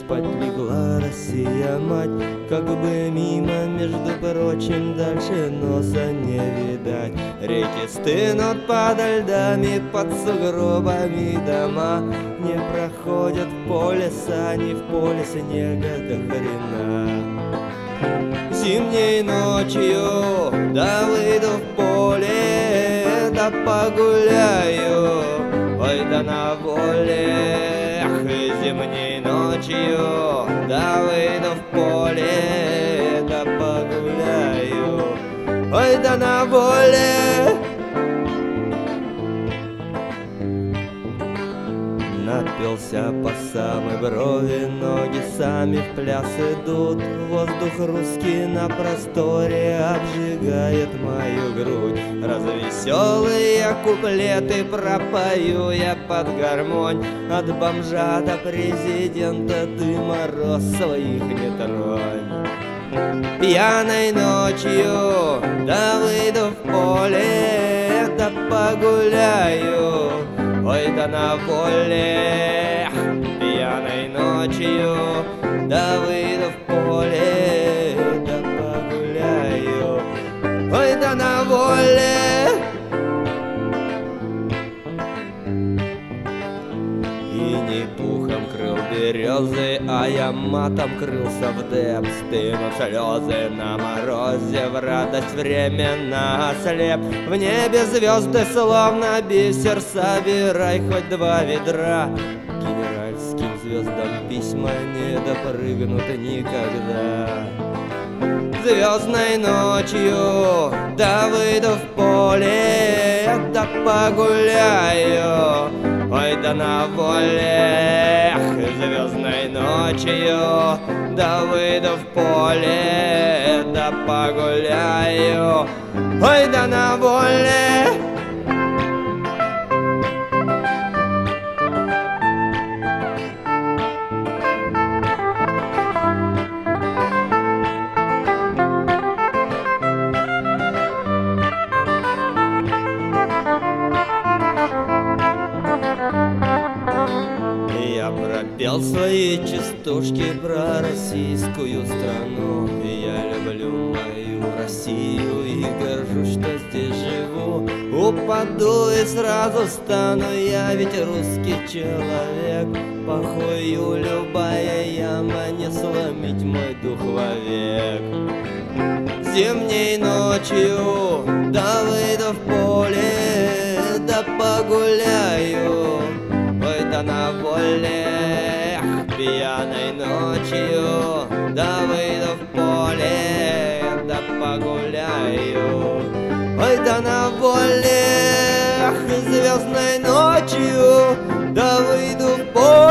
спать легла Россия мать, как бы мимо, между прочим, дальше носа не видать. Реки стынут подо льдами, под сугробами дома, не проходят в поле сани, в поле снега до хрена. Зимней ночью да выйду в поле, да погуляю, ой, да на воле. Зимней ночью да выйду в поле, да погуляю, ой, да на воле. Напился по самой брови, ноги сами в пляс идут. Воздух русский на просторе обжигает мою грудь. Развеселые куплеты пропою я под гармонь. От бомжа до президента ты, мороз, своих не тронь. Пьяной ночью да выйду в поле, да погуляю, ой, да на воле. Пьяной ночью да выйду в поле, да погуляю, ой, да на воле. И не пухом крыл березы, а я матом крылся в деп. Стынут слезы на морозе, в радость временно ослеп. В небе звезды словно бисер, собирай хоть 2 ведра. Генеральским звездам письма не допрыгнут никогда. Звездной ночью да выйду в поле, да погуляю, ой, да на воле. Звездной ночью да выйду в поле, да погуляю, ой, да на воле. Я пропел свои частушки про российскую страну. Я люблю мою Россию и горжусь, что здесь живу. Упаду и сразу стану, я ведь русский человек. Похую любая яма, не сломить мой дух вовек. Зимней ночью да выйду в поле, да погуляю, ой, да на воле. Пьяной ночью да выйду в поле, да погуляю, ой, да на воле. Звездной ночью да выйду в поле,